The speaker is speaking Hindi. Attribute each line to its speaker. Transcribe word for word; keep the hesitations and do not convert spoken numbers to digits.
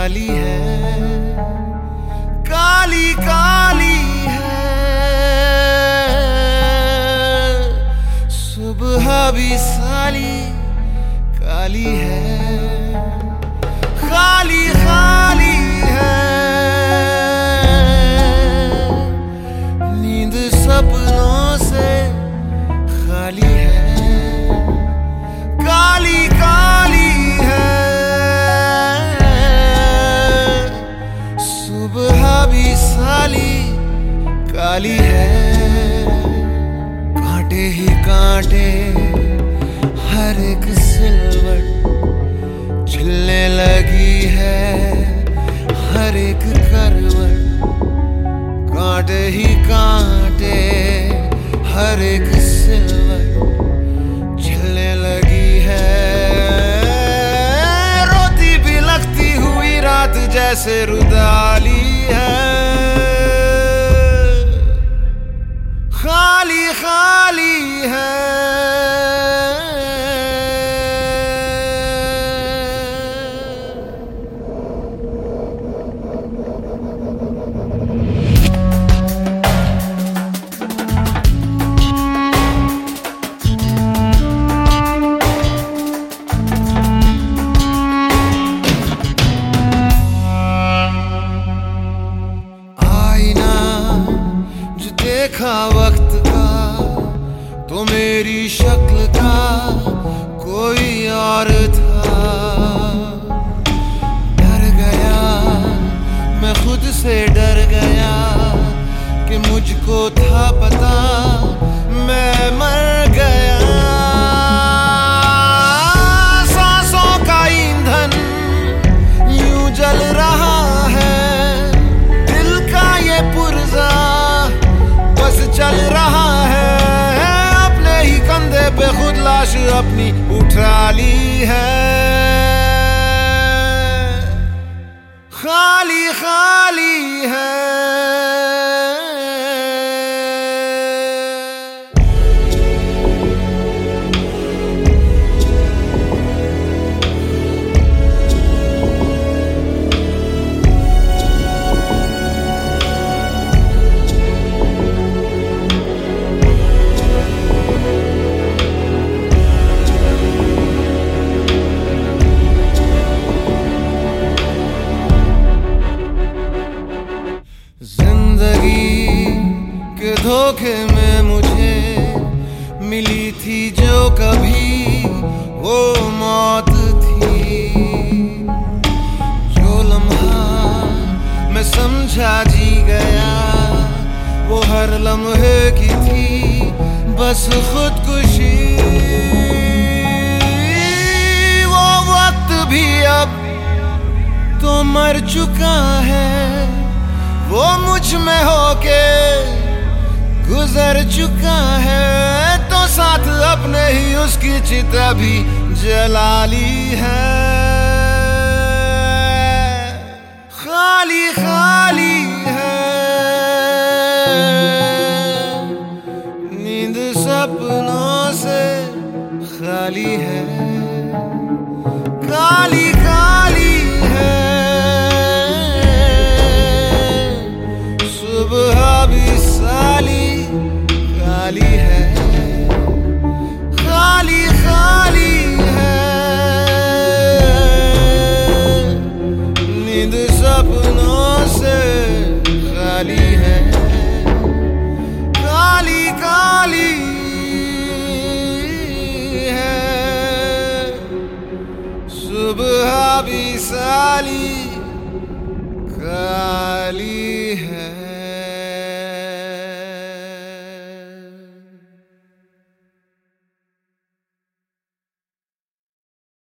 Speaker 1: काली है, काली काली है। सुबह भी साली काली है, खाली खाली है। नींद सपनों से खाली है, काली काली है। सुबह भी साली काली है, कांटे ही कांटे हर एक सिलवट झिलने लगी है, हर एक करवट। कांटे ही कांटे हर एक सिलवट झिलने लगी है। रोती भी लगती हुई रात जैसे रुदाली है, खाली खाली है। देखा वक्त का तो मेरी शक्ल का कोई और था। डर गया मैं खुद से, डर गया कि मुझको था पता मैं मर गया। सांसों का ईंधन यूं जल रहा है, दिल का ये पुर्जा बस चल रहा है। अपने ही कंधे पे खुद लाश अपनी उठा ली है, खाली खाली है। जिंदगी के धोखे में मुझे मिली थी जो कभी वो मौत थी। जो लम्हा मैं समझा जी गया वो हर लम्हे की थी बस खुदकुशी। वो वक्त भी अब तो मर चुका है, वो मुझ में होके गुजर चुका है। तो साथ अपने ही उसकी चिता भी जला ली है, खाली खाली है। नींद सपनों से खाली है,